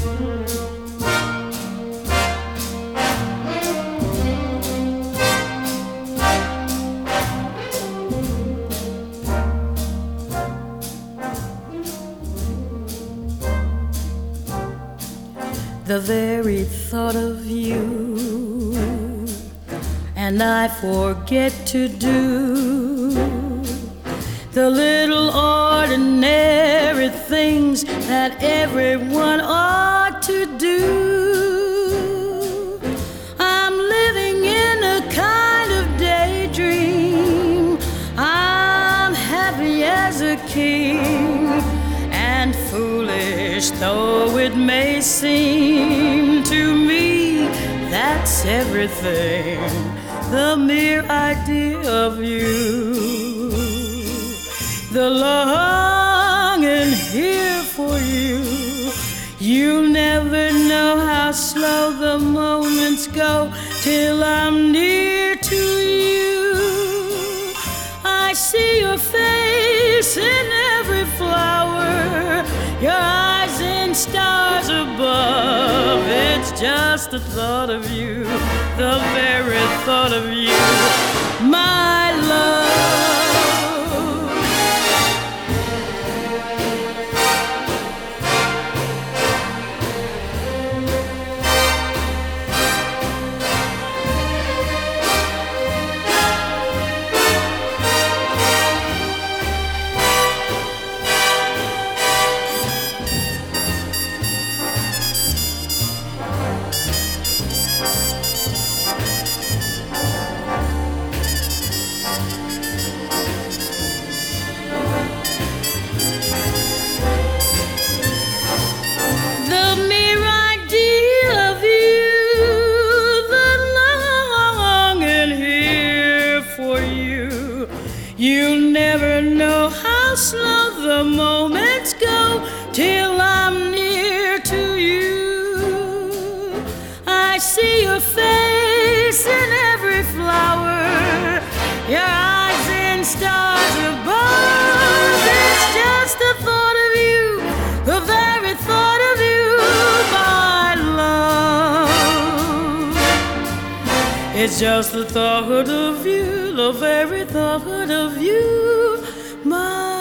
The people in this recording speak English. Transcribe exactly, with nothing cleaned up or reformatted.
The very thought of you, and I forget to do the little ordinary things that everyone ought to do. I'm living in a kind of daydream. I'm happy as a king, and foolish though it may seem to me, that's everything, the mere idea of you, the longing here for you. You'll never know how slow the moments go till I'm near to you. I see your face in every flower, your eyes in stars above. It's just the thought of you, the very thought of you, my love. You'll never know how slow the moments go till I'm near to you. I see your face in every flower, your eyes in stars above. It's just the thought of you, the very thought of you, my love. It's just the thought of you, the very thought of you, my